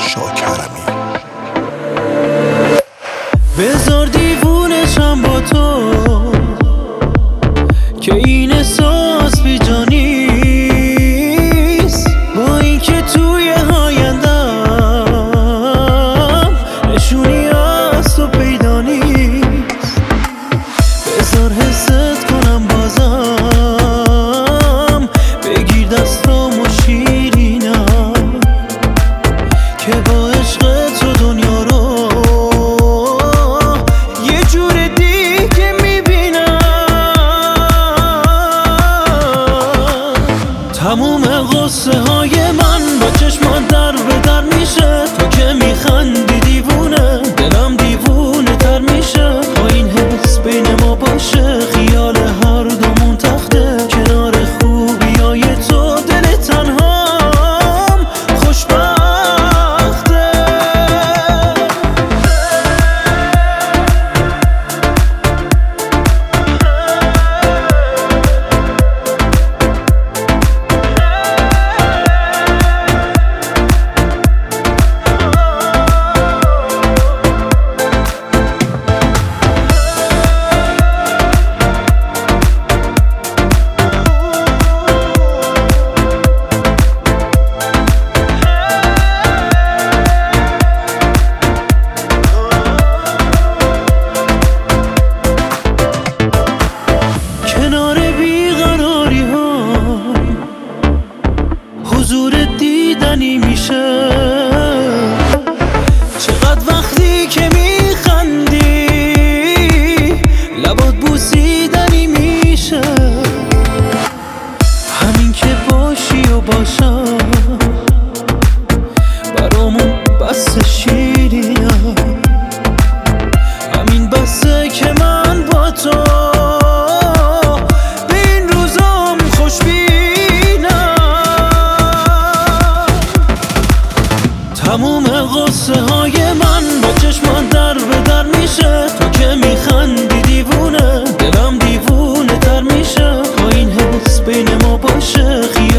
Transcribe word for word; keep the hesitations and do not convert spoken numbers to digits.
شاکرمی. بذار دیوونشم با تو که این احساس بی جا نیست، با اینکه توی آیندم نشونی از تو پیدا نیست. بذار حست کنم بازم، بگیر دستام و شیرینم که با عشق تو دنیا رو یه جور دیگه میبینم. تموم غصه های من با چشمان در به در میشه، تو که میخندی دیوونه دلم دیوونه تر میشه. با این حس بین ما باشه خیال هر دومون تخته، کنار خوبی های تو دل تنهام خوشبخته. حضور دیدنی میشه چقدر وقتی که میخندی، لبات بوسیدنی میشه. همین که باشی و باشم برامون بس شیرینه، همین بسه که من با تو به این روزام خوشبینم. تموم غصه های من با چشمان در به در میشه، تو که میخندی دیوونه دلم دیوونه تر میشه. با این حس بین ما باشه